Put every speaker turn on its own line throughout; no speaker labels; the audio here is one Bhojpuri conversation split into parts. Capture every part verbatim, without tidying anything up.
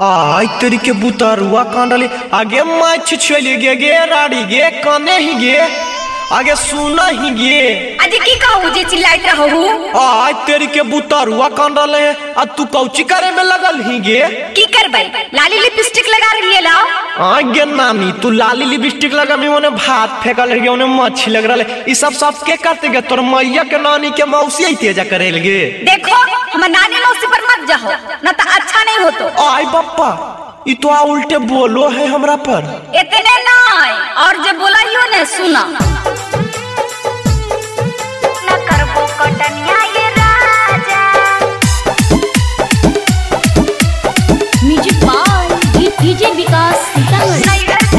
आई तेरी के बुतरुआ कांडले आगे माछ छले गे गे राड़ी गे कने ही गे आगे सुना ही गे
अजी की कहू जे चिल्लाइत रहू
आई तेरी के बुतरुआ कांडले आ तू कौची करे में लगल ही गे
की करबै लाली लिपस्टिक लगा रही है लाओ
आगे नानी तू लाली लिपस्टिक लगा भी ओने भात फेकल गे ओने मच्छी लग रहले ई सब सब के करते गे तोर मैया के नानी के मौसी आई तेजा करेल गे
देखो हम नानी मौसी पर मत जाओ ना तो अच्छा नहीं हो तो
आई बप्पा ई तो आ उल्टे बोलो है हमरा पर
इतने नहीं और जब बोला ही ने सुना ना करबो कटनिया ये राजा
music by DJ Vikas Sitamarhi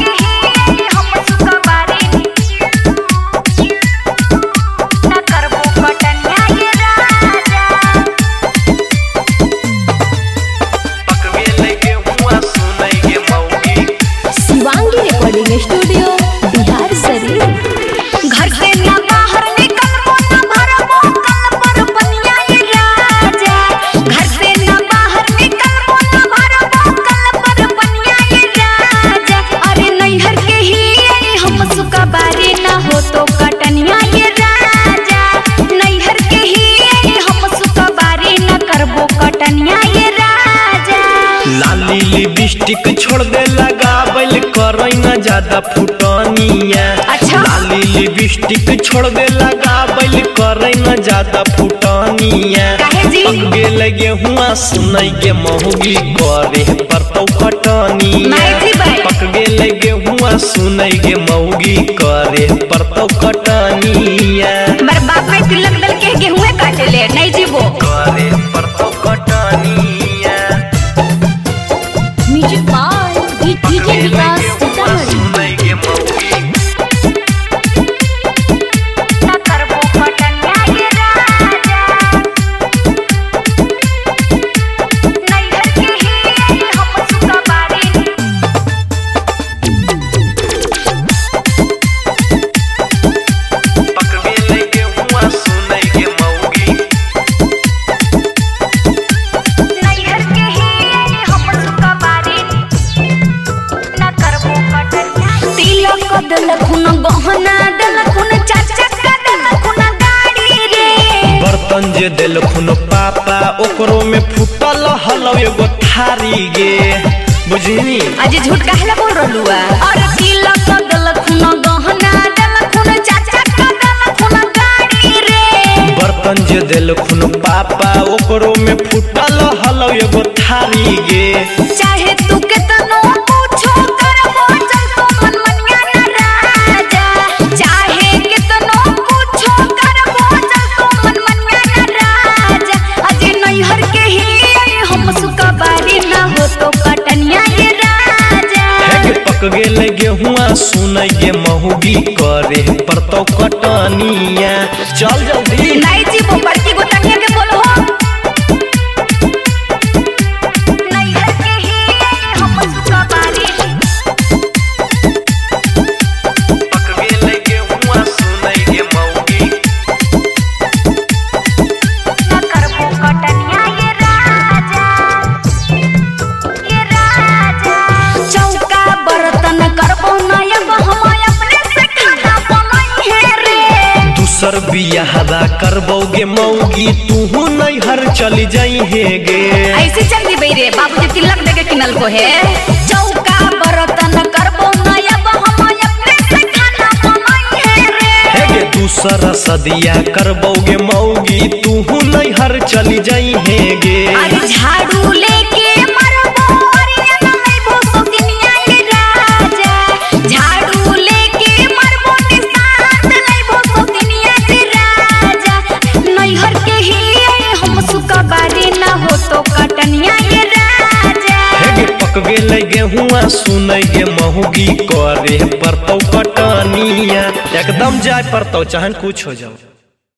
studio Bihar Sharif
घर से ना बाहर निकलबो ना भरबो कल पर बनिया ये राजा घर से ना बाहर निकलबो ना भरबो कल पर बनिया ये राजा अरे नैहर के ही हम सुका बारी ना हो तो कटनिया ये राजा नैहर के ही हम सुका बारी ना करबो कटनिया ये राजा
लाली लिपस्टिक छोड़ दे लगाबल करई ना ज्यादा फुटनिया
अच्छा?
लाली लिपस्टिक छोड़ दे लगाबल करई ना ज्यादा फुटनिया
काहे जी?
पक गेल गेहुआ सुनई के महुगी करे पर तो खटनिया
माई जी भाई।
पक गेल गेहुआ सुनई के महुगी करे पर तो खटनिया
हमर बाप में तिलक दल के गेहूं काटे ले नहीं जीवो
करे पर तो खटनिया
music by DJ Vikas Sitamarhi
ना करबो कटनिया ये राजा नैहर के ही हम सुका बारी नैहर के ही हम सुका बारी ना करबो कटनिया तिलक दलखुन गहना दलखुन चाचा का दलखुन गाड़ी रे
बर्तन जे देलखुन पापा ओकरो में फुटल हलौ एगो थारी गे बुझनी
आज झूठ काहेला बोल रहलुआ और तिलक दलखुन गहना दलखुन चाचा का दलखुन गाड़ी रे
बर्तन जे देलखुन पापा ओकरो में फुटल हलौ एगो थारी गे
चाहे तू केतनो पूछो करबो चल तो मन मनिया ना राजा चाहे केतनो पूछो करबो चल तो मन मनिया ना राजा अजे नैहर के ही हम सुका बारी ना हो तो कटनिया ये राजा
हेगे पक गेल गेहुआ सुनई गे महुगी करे पर तो कटनिया चल जल्दी
नहीं जी वो बड़की गोतनिया के बोलो हो नैहर के ही हम सुका बारी
पक गेल गेहुआ सुनई गे महुगी
ना करबो कटनिया ये राजा ये राजा चौका बर्तन करबो ना अब हम अपने से खाना बनाई है रे
दूसर बियाहदा करबोगे मौगी तूहू नैहर चली जाई है गे
ऐसे चल दी रे बाबूजी तिलक देके किनल को है चौका बर्तन करबो ना अब हम अपने से खाना बनाई है रे
हेगे दूसरा सदिया करबोगे मौगी तूहू नैहर चली जाई है गे
अरे झाड़ू लेके मरबो अरे नहीं भूसो दुनिया ये राजा झाड़ू लेके मरबो निशान नहीं भूसो दुनिया ये राजा नैहर के ही हम सुका बारी ना हो तो कटनिया ये राजा
हेगे पक गेल गेहुआ सुनई गे महुगी करे पर तो कटनिया एकदम जाय पर तो चाहन कुछ हो जाओ।